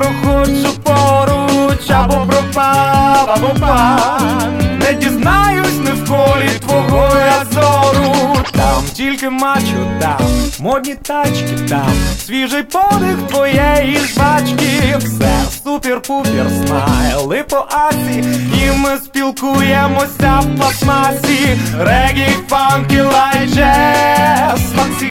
проходжу поруч, або пропав, або пан. Не дізнаюсь ні в колі твого я зору. Там тільки мачо, там модні тачки, там свіжий подих твоєї жвачки. Все супер-пупер, смайли по Асі, і ми спілкуємося в пластмасі. Регі, фанк і лайджес.